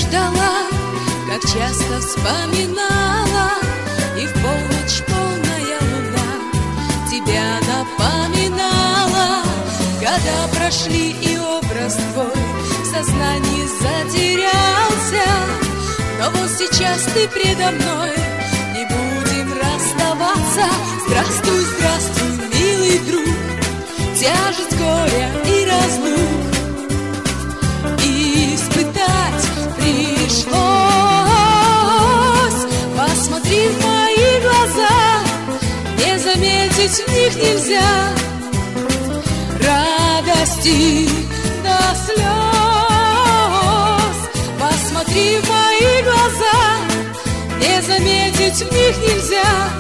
ждала, как часто вспоминала, и в полночь полная луна тебя напоминала. Года прошли, и образ твой в сознании затерялся, но вот сейчас ты предо мной, не будем расставаться. Здравствуй, здравствуй, милый друг, тяжесть горя и разлук испытать пришлось. Посмотри в мои глаза, не заметить в них нельзя радости до слез. Посмотри в мои глаза, не заметить в них нельзя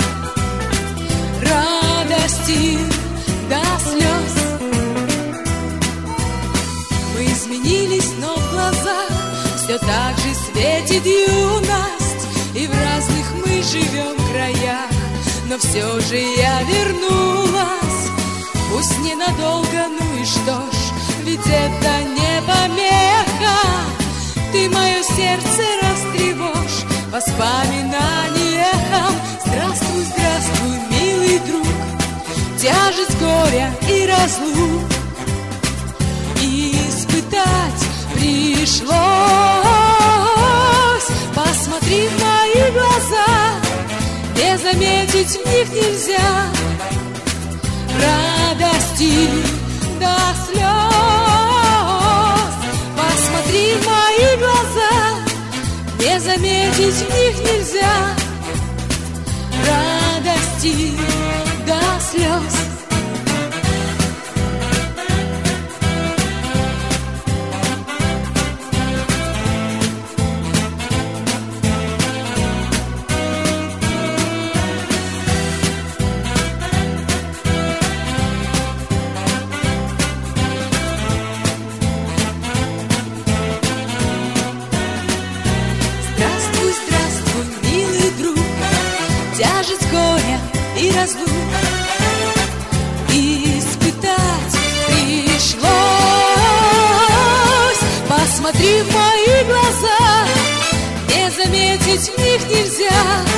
радости до слез. Мы изменились, но в глазах все так же светит юность, и в разных мы живем краях, но все же я вернулась. Пусть ненадолго, ну и что ж, ведь это не помеха. Ты мое сердце растревожь воспоминаний эхом. Здравствуй, здравствуй, милый друг, тяжесть горя и разлук испытать пришлось. Посмотри в мои глаза, не заметить в них нельзя радости до слез. Посмотри в мои глаза, не заметить в них нельзя радости до слез. Тяжесть горя и разлук испытать пришлось. Посмотри в мои глаза, не заметить в них нельзя